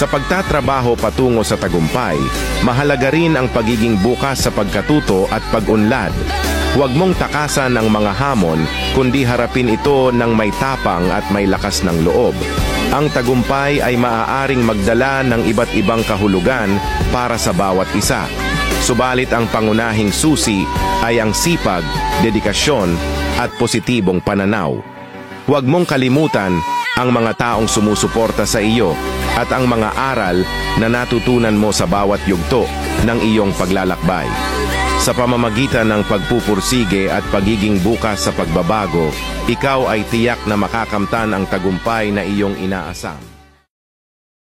Sa pagtatrabaho patungo sa tagumpay, mahalaga rin ang pagiging bukas sa pagkatuto at pag-unlad. Huwag mong takasan ang mga hamon, kundi harapin ito ng may tapang at may lakas ng loob. Ang tagumpay ay maaaring magdala ng iba't ibang kahulugan para sa bawat isa. Subalit ang pangunahing susi ay ang sipag, dedikasyon at positibong pananaw. Huwag mong kalimutan ang mga taong sumusuporta sa iyo at ang mga aral na natutunan mo sa bawat yugto ng iyong paglalakbay. Sa pamamagitan ng pagpupursige at pagiging bukas sa pagbabago, ikaw ay tiyak na makakamtan ang tagumpay na iyong inaasam.